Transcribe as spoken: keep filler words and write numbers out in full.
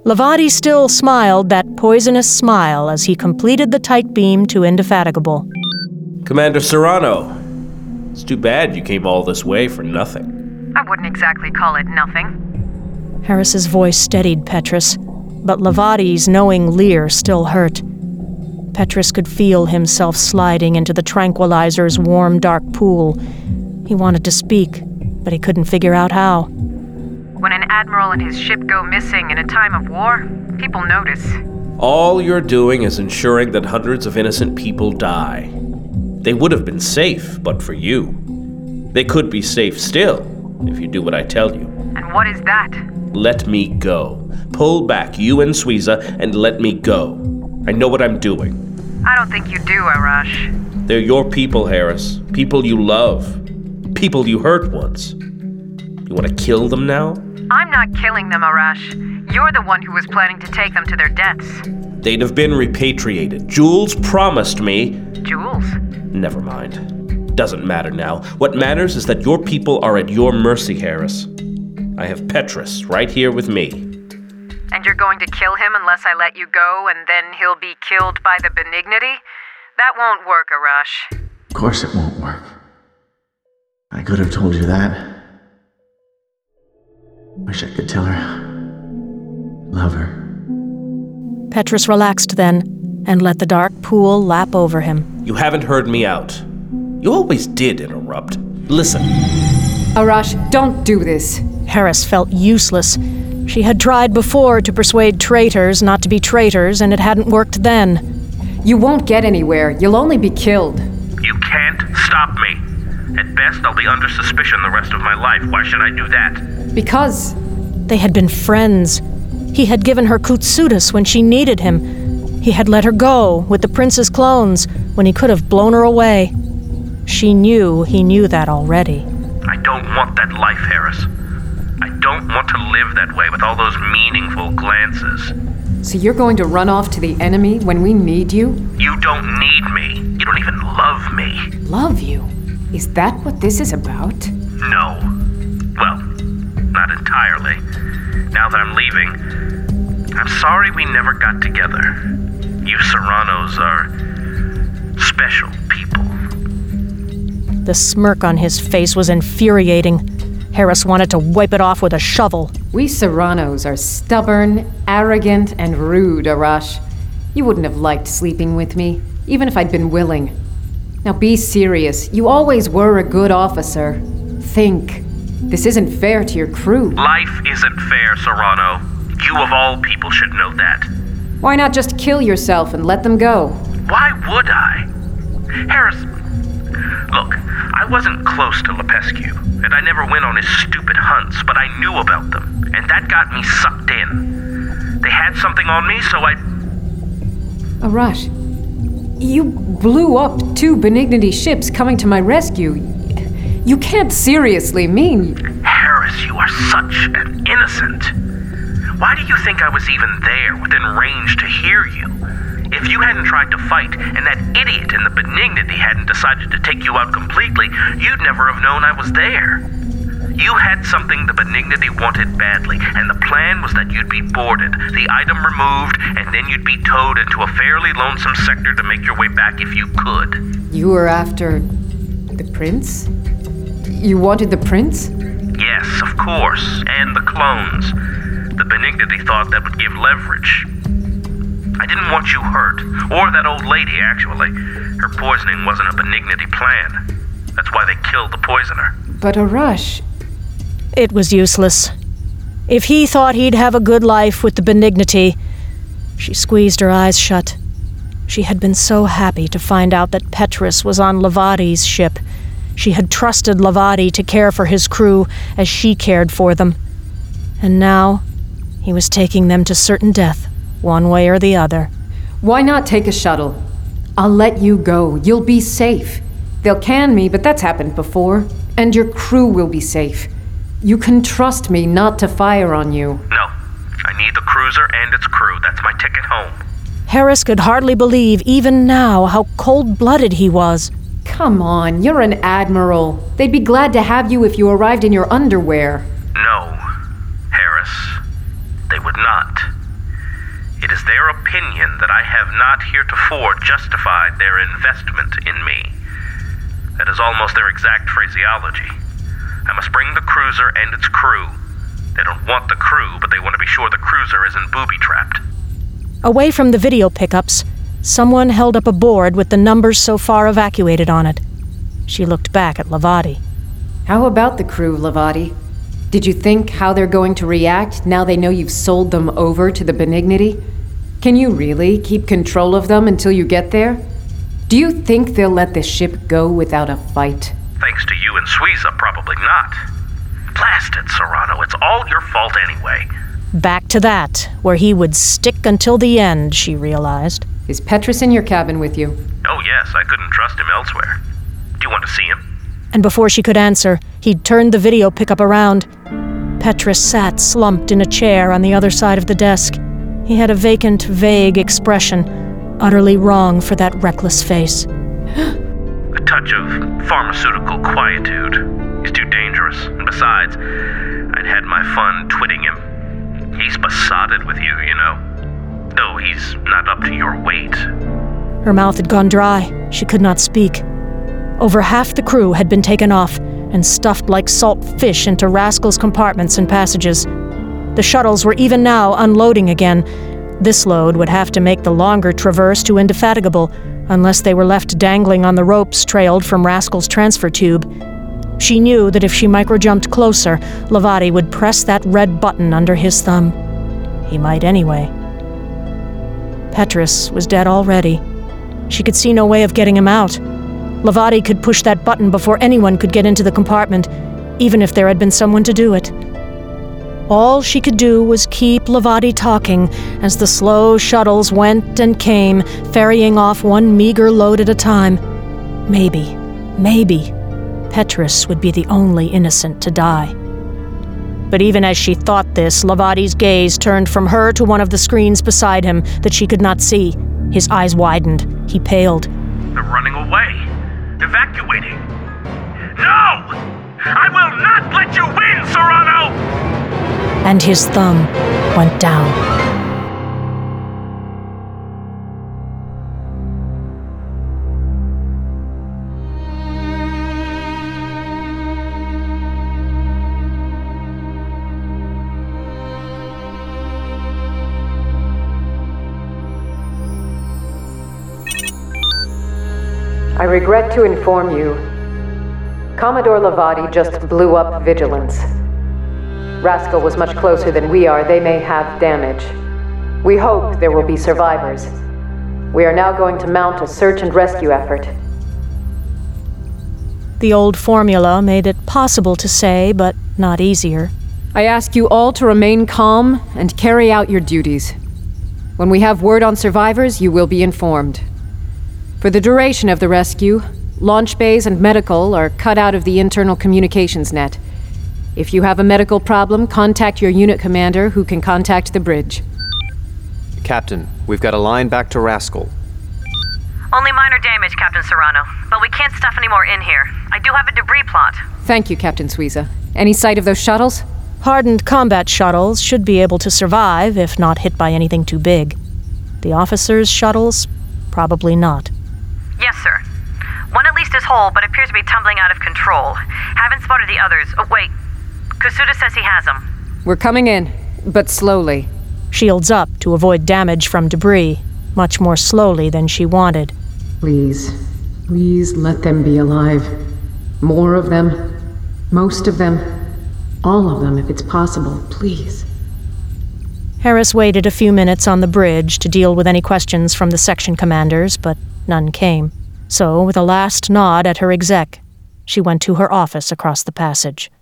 Lavati still smiled that poisonous smile as he completed the tight beam to Indefatigable. Commander Serrano, it's too bad you came all this way for nothing. I wouldn't exactly call it nothing. Harris's voice steadied Petrus, but Lavati's knowing leer still hurt. Petrus could feel himself sliding into the tranquilizer's warm, dark pool. He wanted to speak, but he couldn't figure out how. When an admiral and his ship go missing in a time of war, people notice. All you're doing is ensuring that hundreds of innocent people die. They would have been safe, but for you. They could be safe still, if you do what I tell you. And what is that? Let me go. Pull back, you and Suiza, and let me go. I know what I'm doing. I don't think you do, Arash. They're your people, Harris. People you love. People you hurt once. You want to kill them now? I'm not killing them, Arash. You're the one who was planning to take them to their deaths. They'd have been repatriated. Jules promised me... Jules? Never mind. Doesn't matter now. What matters is that your people are at your mercy, Harris. I have Petrus right here with me. And you're going to kill him unless I let you go, and then he'll be killed by the Benignity? That won't work, Arash. Of course it won't work. I could have told you that. Wish I could tell her. Love her. Petrus relaxed then, and let the dark pool lap over him. You haven't heard me out. You always did interrupt. Listen. Arash, don't do this. Harris felt useless. She had tried before to persuade traitors not to be traitors, and it hadn't worked then. You won't get anywhere. You'll only be killed. You can't stop me. At best, I'll be under suspicion the rest of my life. Why should I do that? Because... They had been friends. He had given her Kutsudas when she needed him. He had let her go with the prince's clones when he could have blown her away. She knew he knew that already. I don't want that life, Harris. I don't want to live that way with all those meaningful glances. So you're going to run off to the enemy when we need you? You don't need me. You don't even love me. Love you? Is that what this is about? No. Well, not entirely. Now that I'm leaving, I'm sorry we never got together. You Serranos are special people. The smirk on his face was infuriating. Harris wanted to wipe it off with a shovel. We Serranos are stubborn, arrogant, and rude, Arash. You wouldn't have liked sleeping with me, even if I'd been willing. Now be serious. You always were a good officer. Think. This isn't fair to your crew. Life isn't fair, Serrano. You of all people should know that. Why not just kill yourself and let them go? Why would I? Harris, look, I wasn't close to Lepescu, and I never went on his stupid hunts, but I knew about them, and that got me sucked in. They had something on me, so I... Arash, you blew up two Benignity ships coming to my rescue. You can't seriously mean... Harris, you are such an innocent. Why do you think I was even there, within range to hear you? If you hadn't tried to fight, and that idiot in the Benignity hadn't decided to take you out completely, you'd never have known I was there. You had something the Benignity wanted badly, and the plan was that you'd be boarded, the item removed, and then you'd be towed into a fairly lonesome sector to make your way back if you could. You were after... the prince? You wanted the prince? Yes, of course, and the clones. The Benignity thought that would give leverage. I didn't want you hurt, or that old lady, actually. Her poisoning wasn't a Benignity plan. That's why they killed the poisoner. But Arash... It was useless. If he thought he'd have a good life with the Benignity... She squeezed her eyes shut. She had been so happy to find out that Petrus was on Lavati's ship. She had trusted Lavati to care for his crew as she cared for them. And now, he was taking them to certain death, one way or the other. Why not take a shuttle? I'll let you go. You'll be safe. They'll can me, but that's happened before. And your crew will be safe. You can trust me not to fire on you. No. I need the cruiser and its crew. That's my ticket home. Harris could hardly believe, even now, how cold-blooded he was. Come on, you're an admiral. They'd be glad to have you if you arrived in your underwear. No, Harris. They would not. It is their opinion that I have not heretofore justified their investment in me. That is almost their exact phraseology. I must bring the cruiser and its crew. They don't want the crew, but they want to be sure the cruiser isn't booby-trapped. Away from the video pickups, someone held up a board with the numbers so far evacuated on it. She looked back at Lavati. How about the crew, Lavati? Did you think how they're going to react now they know you've sold them over to the Benignity? Can you really keep control of them until you get there? Do you think they'll let the ship go without a fight? Thanks to you and Suiza, probably not. Blasted, Serrano, it's all your fault anyway. Back to that, where he would stick until the end, she realized. Is Petrus in your cabin with you? Oh yes, I couldn't trust him elsewhere. Do you want to see him? And before she could answer, he'd turned the video pickup around. Petrus sat slumped in a chair on the other side of the desk. He had a vacant, vague expression, utterly wrong for that reckless face. A touch of pharmaceutical quietude. He's too dangerous, and besides, I'd had my fun twitting him. He's besotted with you, you know. Though he's not up to your weight. Her mouth had gone dry. She could not speak. Over half the crew had been taken off and stuffed like salt fish into Rascal's compartments and passages. The shuttles were even now unloading again. This load would have to make the longer traverse to Indefatigable, unless they were left dangling on the ropes trailed from Rascal's transfer tube. She knew that if she micro-jumped closer, Lavati would press that red button under his thumb. He might anyway. Petrus was dead already. She could see no way of getting him out. Lavati could push that button before anyone could get into the compartment, even if there had been someone to do it. All she could do was keep Lavati talking as the slow shuttles went and came, ferrying off one meager load at a time. Maybe, maybe, Petrus would be the only innocent to die. But even as she thought this, Lavati's gaze turned from her to one of the screens beside him that she could not see. His eyes widened. He paled. They're running away. Evacuating. No! I will not let you win, Serrano! And his thumb went down. I regret to inform you, Commodore Lavati just blew up Vigilance. Rascal was much closer than we are. They may have damage. We hope there will be survivors. We are now going to mount a search and rescue effort. The old formula made it possible to say, but not easier. I ask you all to remain calm and carry out your duties. When we have word on survivors, you will be informed. For the duration of the rescue, launch bays and medical are cut out of the internal communications net. If you have a medical problem, contact your unit commander, who can contact the bridge. Captain, we've got a line back to Rascal. Only minor damage, Captain Serrano, but we can't stuff any more in here. I do have a debris plot. Thank you, Captain Suiza. Any sight of those shuttles? Hardened combat shuttles should be able to survive if not hit by anything too big. The officers' shuttles, probably not. Yes, sir. One at least is whole, but appears to be tumbling out of control. Haven't spotted the others. Oh, wait. Kusuda says he has them. We're coming in, but slowly. Shields up to avoid damage from debris, much more slowly than she wanted. Please, please let them be alive. More of them. Most of them. All of them, if it's possible, please. Harris waited a few minutes on the bridge to deal with any questions from the section commanders, but none came. So, with a last nod at her exec, she went to her office across the passage.